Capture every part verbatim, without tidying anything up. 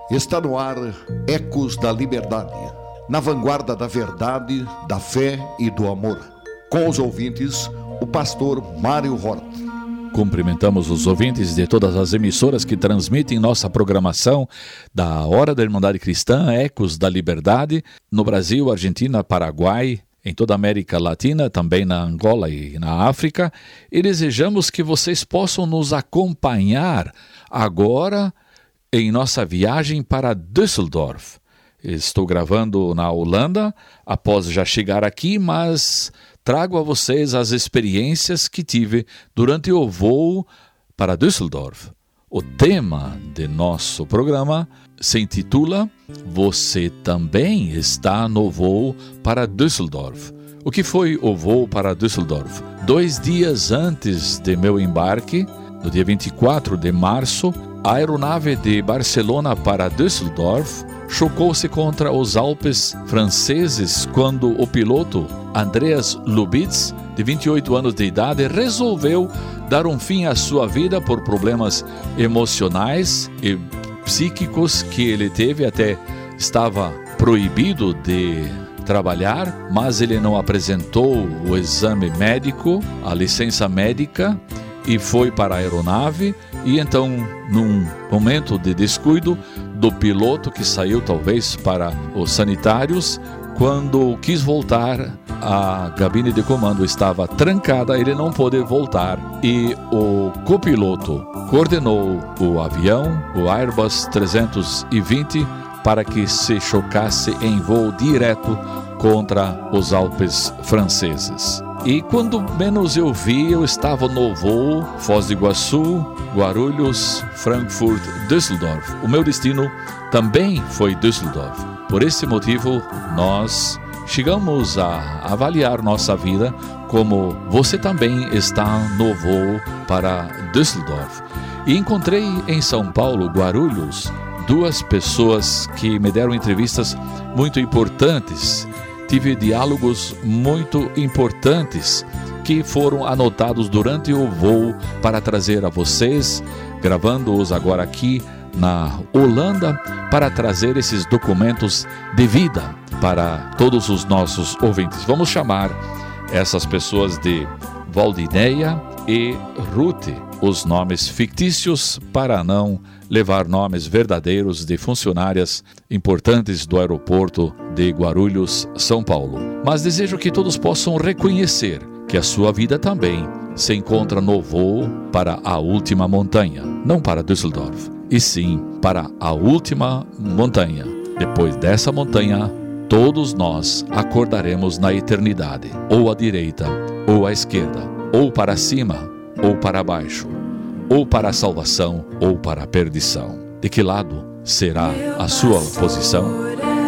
Está no ar Ecos da Liberdade, na vanguarda da verdade, da fé e do amor. Com os ouvintes, o pastor Mário Hort. Cumprimentamos os ouvintes de todas as emissoras que transmitem nossa programação da Hora da Irmandade Cristã, Ecos da Liberdade, no Brasil, Argentina, Paraguai, em toda a América Latina, também na Angola e na África, e desejamos que vocês possam nos acompanhar agora em nossa viagem para Düsseldorf. Estou gravando na Holanda, após já chegar aqui, mas trago a vocês as experiências que tive durante o voo para Düsseldorf. O tema de nosso programa se intitula Você também está no voo para Düsseldorf. O que foi o voo para Düsseldorf? Dois dias antes de meu embarque, no dia vinte e quatro de março, a aeronave de Barcelona para Düsseldorf chocou-se contra os Alpes franceses quando o piloto Andreas Lubitz, de vinte e oito anos de idade, resolveu dar um fim à sua vida por problemas emocionais e psíquicos que ele teve. Até estava proibido de trabalhar, mas ele não apresentou o exame médico, a licença médica, e foi para a aeronave. E então, num momento de descuido do piloto, que saiu talvez para os sanitários, quando quis voltar, a cabine de comando estava trancada, ele não pôde voltar, e o copiloto coordenou o avião, o Airbus trezentos e vinte, para que se chocasse em voo direto contra os Alpes franceses. E quando menos eu vi, eu estava no voo Foz do Iguaçu, Guarulhos, Frankfurt, Düsseldorf. O meu destino também foi Düsseldorf. Por esse motivo, nós chegamos a avaliar nossa vida como você também está no voo para Düsseldorf. E encontrei em São Paulo, Guarulhos, duas pessoas que me deram entrevistas muito importantes. Tive diálogos muito importantes que foram anotados durante o voo para trazer a vocês, gravando-os agora aqui na Holanda, para trazer esses documentos de vida para todos os nossos ouvintes. Vamos chamar essas pessoas de Valdineia e Ruth, os nomes fictícios para não levar nomes verdadeiros de funcionárias importantes do aeroporto de Guarulhos, São Paulo. Mas desejo que todos possam reconhecer que a sua vida também se encontra no voo para a última montanha, não para Düsseldorf, e sim para a última montanha. Depois dessa montanha, todos nós acordaremos na eternidade, ou à direita, ou à esquerda, ou para cima, ou para baixo, ou para a salvação, ou para a perdição. De que lado será a sua posição?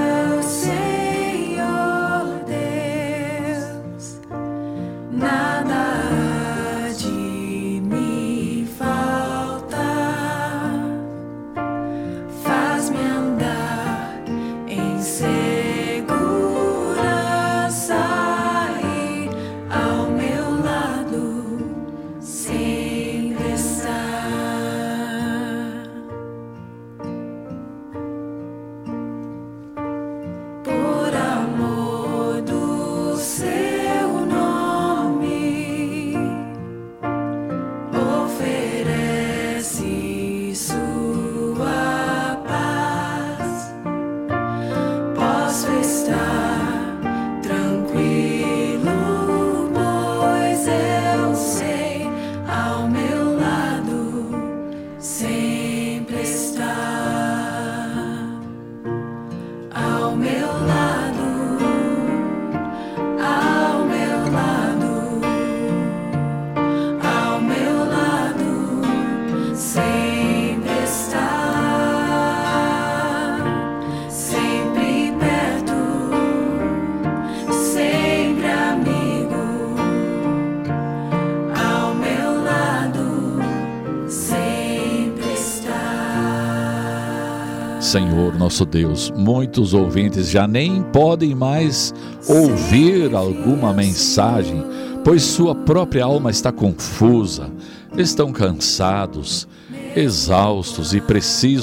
Senhor nosso Deus, muitos ouvintes já nem podem mais ouvir alguma mensagem, pois sua própria alma está confusa, estão cansados, exaustos e precisam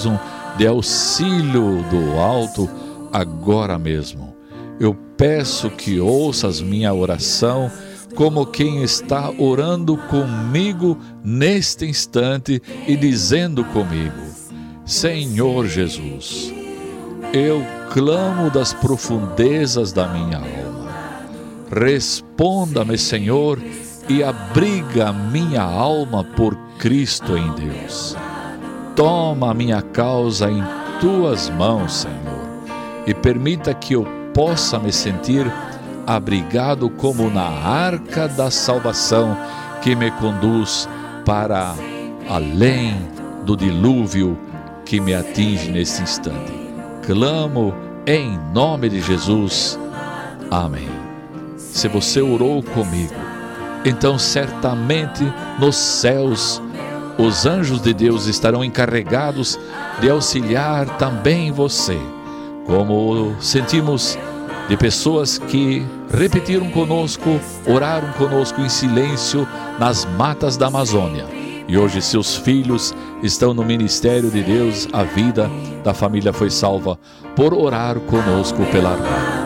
de auxílio do alto agora mesmo. Eu peço que ouças minha oração como quem está orando comigo neste instante e dizendo comigo: Senhor Jesus, eu clamo das profundezas da minha alma. Responda-me, Senhor, e abriga minha alma por Cristo em Deus. Toma a minha causa em tuas mãos, Senhor, e permita que eu possa me sentir abrigado como na arca da salvação que me conduz para além do dilúvio que me atinge neste instante. Clamo em nome de Jesus. Amém. Se você orou comigo, então certamente nos céus os anjos de Deus estarão encarregados de auxiliar também você, como sentimos de pessoas que repetiram conosco, oraram conosco em silêncio nas matas da Amazônia. E hoje seus filhos estão no ministério de Deus, a vida da família foi salva por orar conosco pela rádio.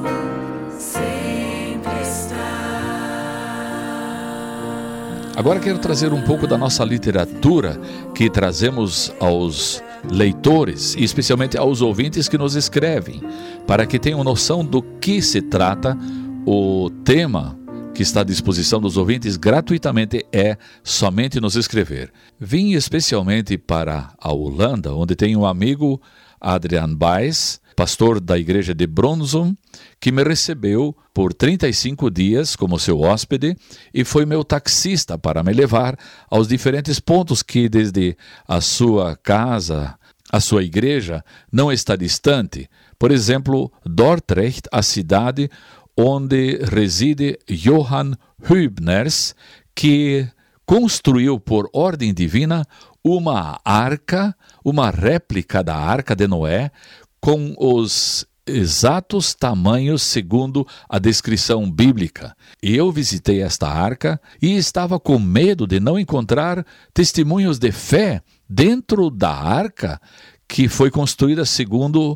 Agora quero trazer um pouco da nossa literatura que trazemos aos leitores, e especialmente aos ouvintes que nos escrevem, para que tenham noção do que se trata. O tema que está à disposição dos ouvintes gratuitamente é somente nos escrever. Vim especialmente para a Holanda, onde tenho um amigo, Adrian Baes, pastor da igreja de Bronsum, que me recebeu por trinta e cinco dias como seu hóspede e foi meu taxista para me levar aos diferentes pontos que desde a sua casa, a sua igreja, não está distante. Por exemplo, Dordrecht, a cidade onde reside Johann Hübners, que construiu por ordem divina uma arca, uma réplica da Arca de Noé, com os exatos tamanhos segundo a descrição bíblica. E eu visitei esta arca e estava com medo de não encontrar testemunhos de fé dentro da arca, que foi construída segundo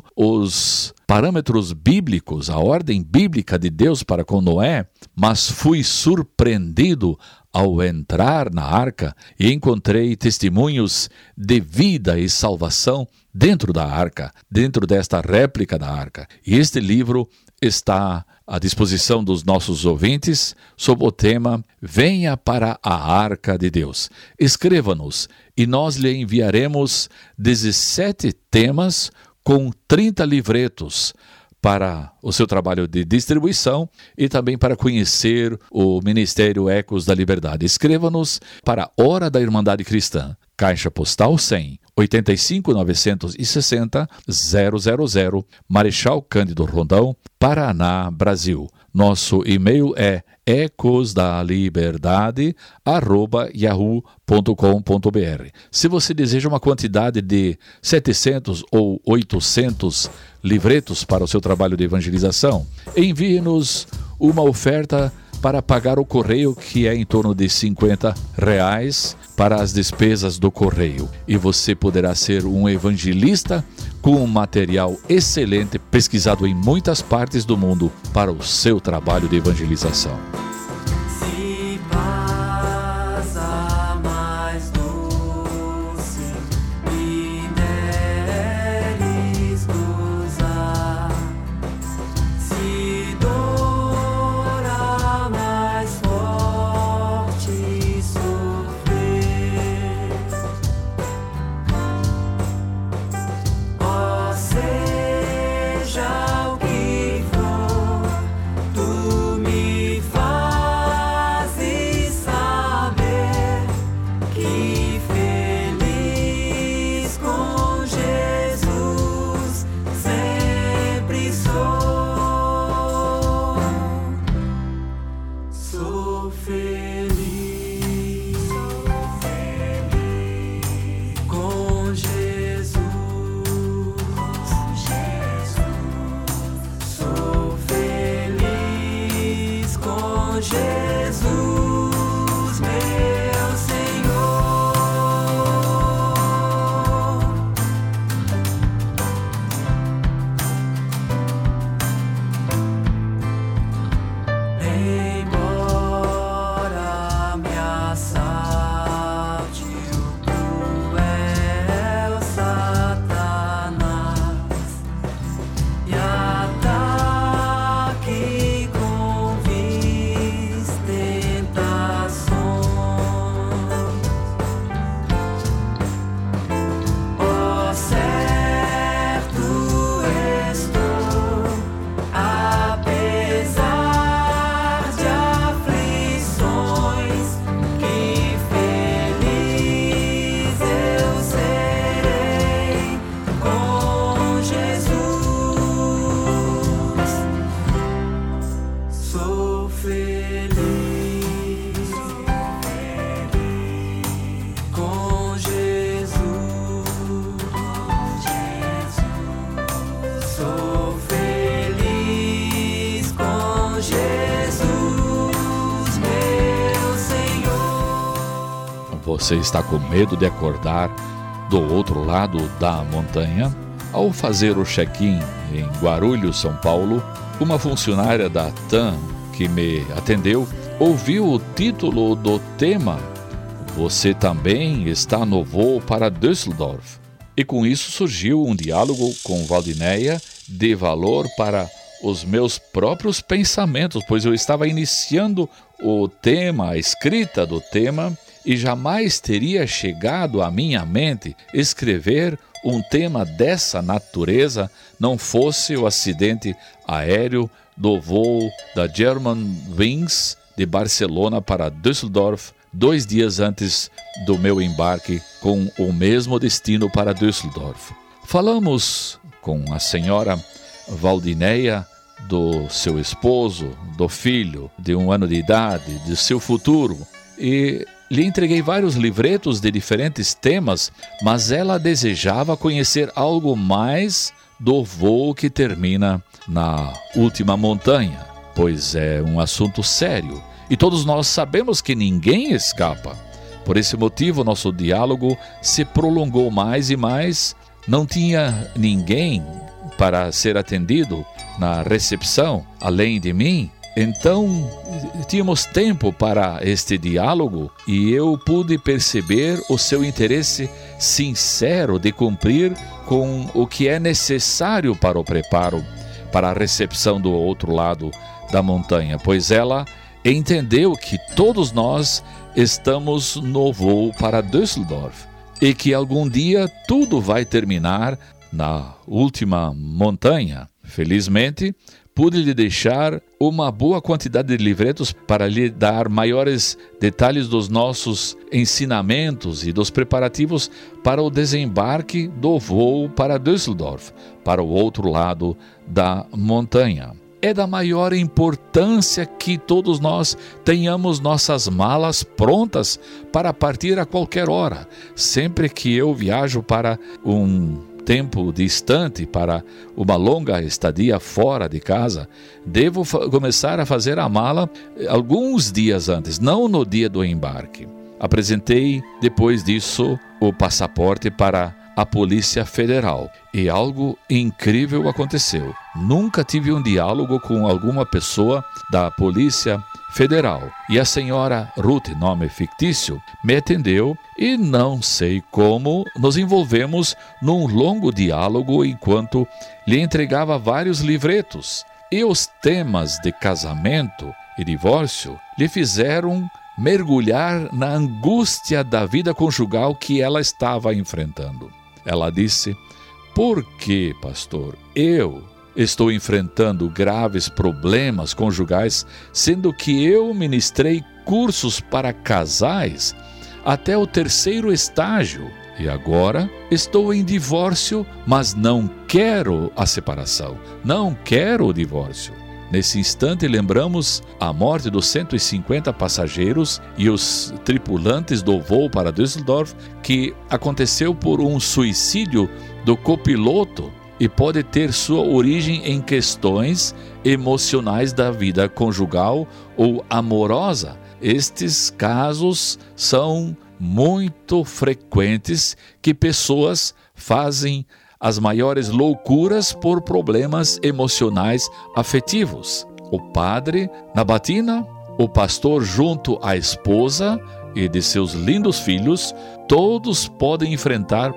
os parâmetros bíblicos, a ordem bíblica de Deus para com Noé, mas fui surpreendido ao entrar na arca e encontrei testemunhos de vida e salvação dentro da arca, dentro desta réplica da arca. E este livro está à disposição dos nossos ouvintes sob o tema Venha para a Arca de Deus. Escreva-nos e nós lhe enviaremos dezessete temas com trinta livretos para o seu trabalho de distribuição e também para conhecer o Ministério Ecos da Liberdade. Escreva-nos para a Hora da Irmandade Cristã, Caixa Postal cem, oitenta e cinco, novecentos e sessenta, zero zero zero, Marechal Cândido Rondão, Paraná, Brasil. Nosso e-mail é ecosdaliberdade arroba yahoo ponto com ponto br. Se você deseja uma quantidade de setecentos ou oitocentos livretos para o seu trabalho de evangelização, envie-nos uma oferta para pagar o correio, que é em torno de cinquenta reais para as despesas do correio. E você poderá ser um evangelista com um material excelente, pesquisado em muitas partes do mundo para o seu trabalho de evangelização. Seja o que for, tu me faz. Você está com medo de acordar do outro lado da montanha? Ao fazer o check-in em Guarulhos, São Paulo, uma funcionária da TAM que me atendeu ouviu o título do tema "Você também está no voo para Düsseldorf". E com isso surgiu um diálogo com Valdinéia de valor para os meus próprios pensamentos, pois eu estava iniciando o tema, a escrita do tema, e jamais teria chegado à minha mente escrever um tema dessa natureza não fosse o acidente aéreo do voo da Germanwings de Barcelona para Düsseldorf, dois dias antes do meu embarque com o mesmo destino para Düsseldorf. Falamos com a senhora Valdinéia do seu esposo, do filho de um ano de idade, de seu futuro, e lhe entreguei vários livretos de diferentes temas, mas ela desejava conhecer algo mais do voo que termina na última montanha, pois é um assunto sério e todos nós sabemos que ninguém escapa. Por esse motivo, nosso diálogo se prolongou mais e mais. Não tinha ninguém para ser atendido na recepção além de mim. Então, tínhamos tempo para este diálogo e eu pude perceber o seu interesse sincero de cumprir com o que é necessário para o preparo para a recepção do outro lado da montanha, pois ela entendeu que todos nós estamos no voo para Düsseldorf e que algum dia tudo vai terminar na última montanha. Felizmente, pude lhe deixar uma boa quantidade de livretos para lhe dar maiores detalhes dos nossos ensinamentos e dos preparativos para o desembarque do voo para Düsseldorf, para o outro lado da montanha. É da maior importância que todos nós tenhamos nossas malas prontas para partir a qualquer hora. Sempre que eu viajo para um tempo distante, para uma longa estadia fora de casa, devo começar a fazer a mala alguns dias antes, não no dia do embarque. Apresentei, depois disso, o passaporte para a Polícia Federal e algo incrível aconteceu. Nunca tive um diálogo com alguma pessoa da Polícia Federal e a senhora Ruth, nome fictício, me atendeu e não sei como nos envolvemos num longo diálogo enquanto lhe entregava vários livretos e os temas de casamento e divórcio lhe fizeram mergulhar na angústia da vida conjugal que ela estava enfrentando. Ela disse: "Por que, pastor, eu estou enfrentando graves problemas conjugais, sendo que eu ministrei cursos para casais até o terceiro estágio e agora estou em divórcio, mas não quero a separação, não quero o divórcio?" Nesse instante, lembramos a morte dos cento e cinquenta passageiros e os tripulantes do voo para Düsseldorf, que aconteceu por um suicídio do copiloto e pode ter sua origem em questões emocionais da vida conjugal ou amorosa. Estes casos são muito frequentes, que pessoas fazem as maiores loucuras por problemas emocionais afetivos. O padre na batina, o pastor junto à esposa e de seus lindos filhos, todos podem enfrentar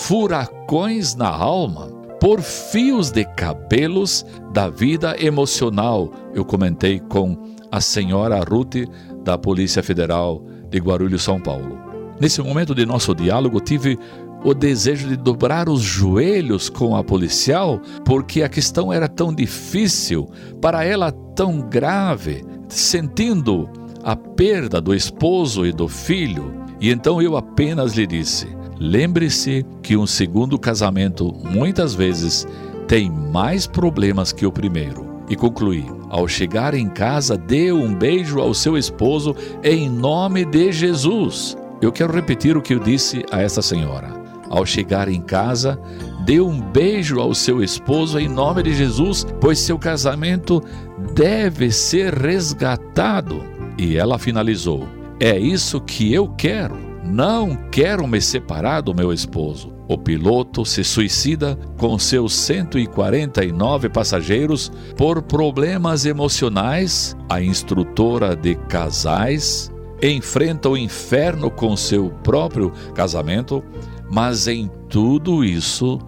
furacões na alma por fios de cabelos da vida emocional. Eu comentei com a senhora Ruth da Polícia Federal de Guarulhos, São Paulo. Nesse momento de nosso diálogo, tive o desejo de dobrar os joelhos com a policial, porque a questão era tão difícil, para ela tão grave, sentindo a perda do esposo e do filho. E então eu apenas lhe disse: lembre-se que um segundo casamento muitas vezes tem mais problemas que o primeiro. E concluí: ao chegar em casa, dê um beijo ao seu esposo em nome de Jesus. Eu quero repetir o que eu disse a essa senhora. Ao chegar em casa, dê um beijo ao seu esposo em nome de Jesus, pois seu casamento deve ser resgatado. E ela finalizou: é isso que eu quero. não quero me separar do meu esposo. O piloto se suicida com seus cento e quarenta e nove passageiros por problemas emocionais. A instrutora de casais enfrenta o inferno com seu próprio casamento. Mas em tudo isso,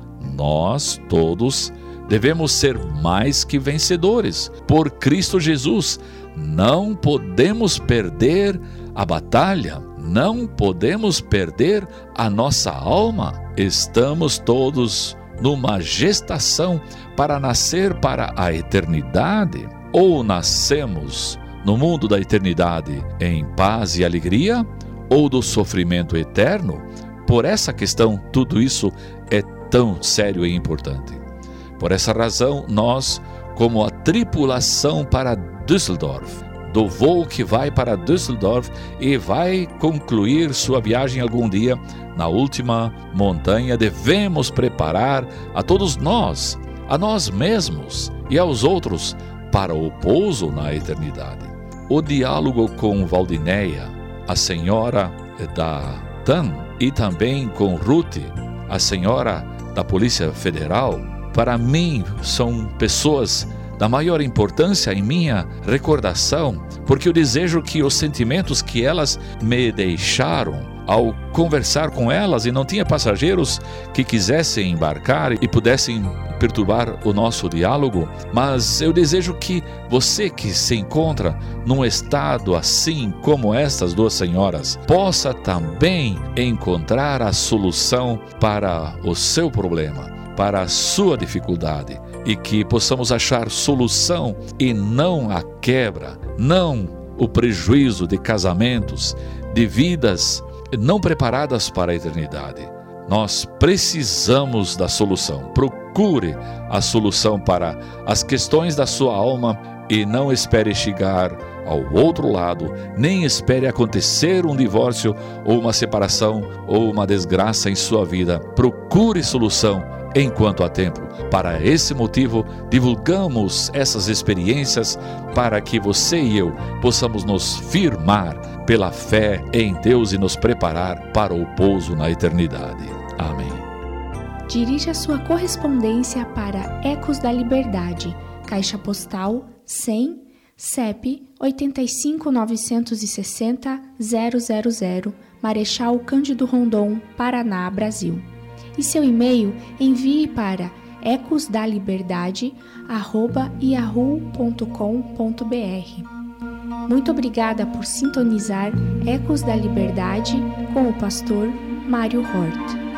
nós todos devemos ser mais que vencedores. Por Cristo Jesus, não podemos perder a batalha, não podemos perder a nossa alma. Estamos todos numa gestação para nascer para a eternidade. Ou nascemos no mundo da eternidade em paz e alegria, ou do sofrimento eterno. Por essa questão, tudo isso é tão sério e importante. Por essa razão, nós, como a tripulação para Düsseldorf, do voo que vai para Düsseldorf e vai concluir sua viagem algum dia na última montanha, devemos preparar a todos nós, a nós mesmos e aos outros para o pouso na eternidade. O diálogo com Valdineia, a senhora da T A M, e também com Ruth, a senhora da Polícia Federal, para mim são pessoas da maior importância em minha recordação, porque eu desejo que os sentimentos que elas me deixaram ao conversar com elas, e não tinha passageiros que quisessem embarcar e pudessem perturbar o nosso diálogo, mas eu desejo que você que se encontra num estado assim como estas duas senhoras, possa também encontrar a solução para o seu problema, para a sua dificuldade, e que possamos achar solução e não a quebra, não o prejuízo de casamentos, de vidas não preparadas para a eternidade. Nós precisamos da solução. Procure a solução para as questões da sua alma e não espere chegar ao outro lado, nem espere acontecer um divórcio ou uma separação ou uma desgraça em sua vida. Procure solução enquanto há tempo. Para esse motivo, divulgamos essas experiências para que você e eu possamos nos firmar pela fé em Deus e nos preparar para o pouso na eternidade. Amém. Dirija sua correspondência para Ecos da Liberdade, Caixa Postal cem, C E P oito cinco nove seis zero zero zero zero, Marechal Cândido Rondon, Paraná, Brasil. E seu e-mail, envie para ecosdaliberdade arroba yahoo ponto com ponto br. Muito obrigada por sintonizar Ecos da Liberdade com o pastor Mário Hort.